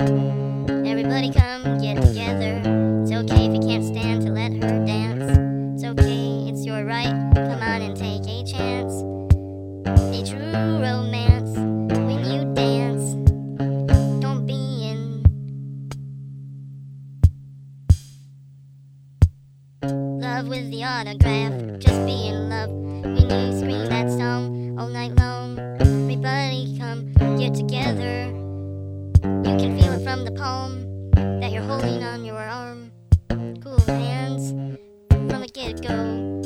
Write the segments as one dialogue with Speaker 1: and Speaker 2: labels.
Speaker 1: Everybody come get together. It's okay if you can't stand to let her dance. It's okay, it's your right. Come on and take a chance. A true romance when you dance. Don't be in love with the autograph. Just be in love when you scream that song all night long. Everybody come get together. You can feel it from the palm that you're holding on your arm. Cool hands from the get-go.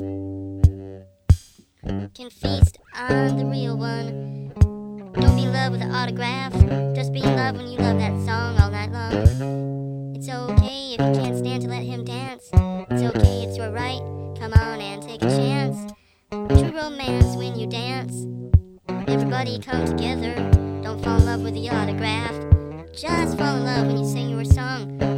Speaker 1: Can feast on the real one. Don't be in love with the autograph. Just be in love when you love that song all night long. It's okay if you can't stand to let him dance. It's okay, it's your right. Come on and take a chance. True romance when you dance. Everybody come together. Don't fall in love with the autograph. Just fall in love when you sing your song